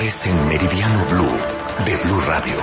es en Meridiano Blue de Blue Radio.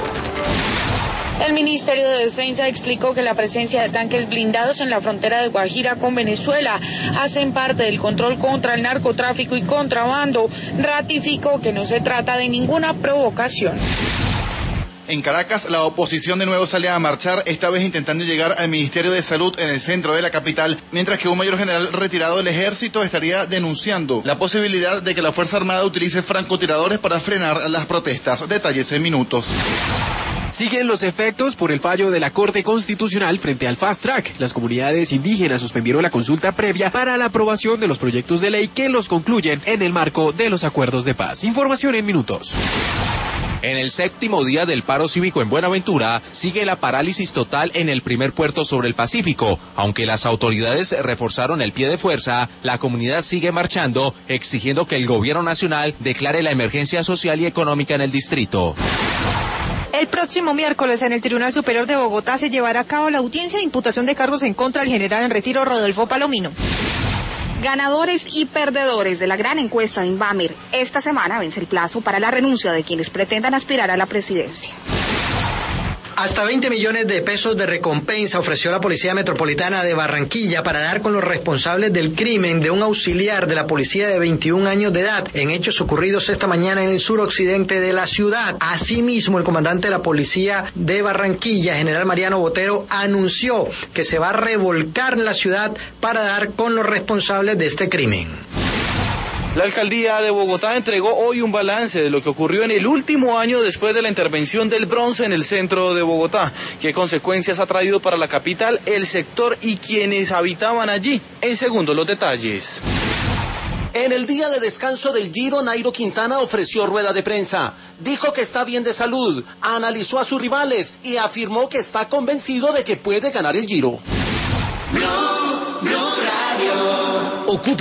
El Ministerio de Defensa explicó que la presencia de tanques blindados en la frontera de Guajira con Venezuela hacen parte del control contra el narcotráfico y contrabando. Ratificó que no se trata de ninguna provocación. En Caracas, la oposición de nuevo sale a marchar, esta vez intentando llegar al Ministerio de Salud en el centro de la capital, mientras que un mayor general retirado del ejército estaría denunciando la posibilidad de que la Fuerza Armada utilice francotiradores para frenar las protestas. Detalles en minutos. Siguen los efectos por el fallo de la Corte Constitucional frente al Fast Track. Las comunidades indígenas suspendieron la consulta previa para la aprobación de los proyectos de ley que los concluyen en el marco de los acuerdos de paz. Información en minutos. En el 7º día del paro cívico en Buenaventura, sigue la parálisis total en el primer puerto sobre el Pacífico. Aunque las autoridades reforzaron el pie de fuerza, la comunidad sigue marchando, exigiendo que el gobierno nacional declare la emergencia social y económica en el distrito. El próximo miércoles en el Tribunal Superior de Bogotá se llevará a cabo la audiencia de imputación de cargos en contra del general en retiro Rodolfo Palomino. Ganadores y perdedores de la gran encuesta de Inbamer. Esta semana vence el plazo para la renuncia de quienes pretendan aspirar a la presidencia. Hasta 20 millones de pesos de recompensa ofreció la Policía Metropolitana de Barranquilla para dar con los responsables del crimen de un auxiliar de la policía de 21 años de edad en hechos ocurridos esta mañana en el suroccidente de la ciudad. Asimismo, el comandante de la Policía de Barranquilla, general Mariano Botero, anunció que se va a revolcar la ciudad para dar con los responsables de este crimen. La alcaldía de Bogotá entregó hoy un balance de lo que ocurrió en el último año después de la intervención del Bronce en el centro de Bogotá. ¿Qué consecuencias ha traído para la capital, el sector y quienes habitaban allí? En segundo, los detalles. En el día de descanso del Giro, Nairo Quintana ofreció rueda de prensa. Dijo que está bien de salud, analizó a sus rivales y afirmó que está convencido de que puede ganar el Giro. Blue Radio.